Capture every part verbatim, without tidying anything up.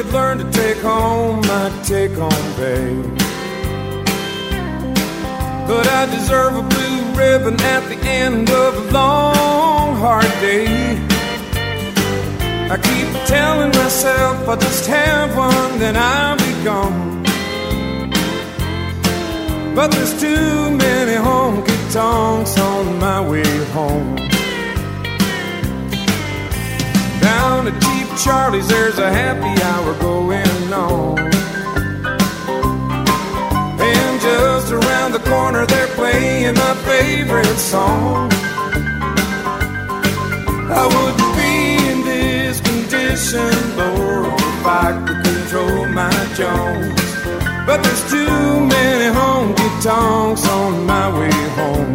could learn to take home my take-home pay. But I deserve a blue ribbon at the end of a long, hard day. I keep telling myself I'll just have one, then I'll be gone. But there's too many honky-tonks on my way home. Down at Cheap Charlie's there's a happy hour going on. And just around the corner they're playing my favorite song. I wouldn't be in this condition, Lord, if I could control my Jones. But there's too many honky-tonks on my way home.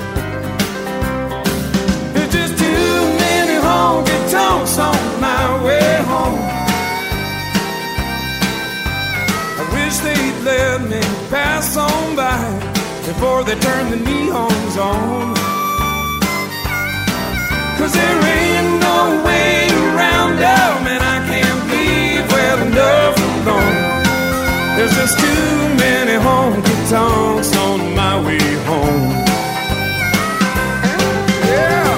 There's just too many honky-tonks on my way home. I wish they'd let me pass on by before they turn the neons on. 'Cause there ain't no way around them, and I can't leave well enough alone. There's just too many honky-tonks on my way home. Yeah.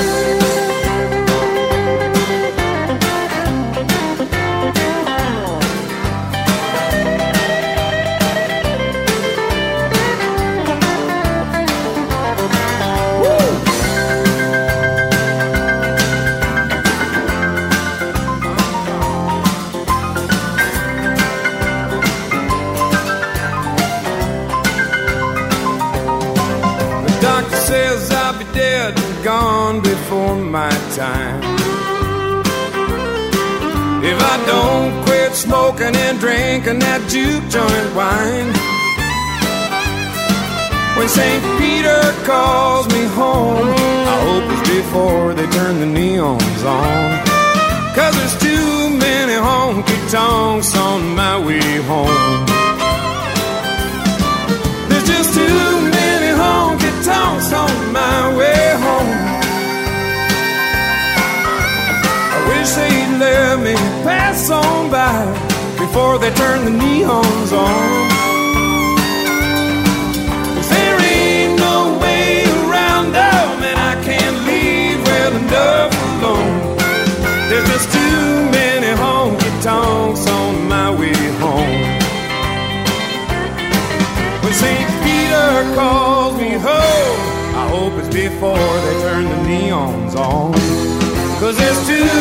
Says I'll be dead and gone before my time if I don't quit smoking and drinking that juke joint wine. When Saint Peter calls me home, I hope it's before they turn the neons on. 'Cause there's too many honky-tonks on my way home. There's just too many honky-tonks on my way home. I wish they'd let me pass on by before they turn the neons on. 'Cause there ain't no way around them, and I can't leave well enough alone. There's just too many honky-tonks on my way home. When Saint Peter calls me home, I hope it's before they turn the neons on. 'Cause there's too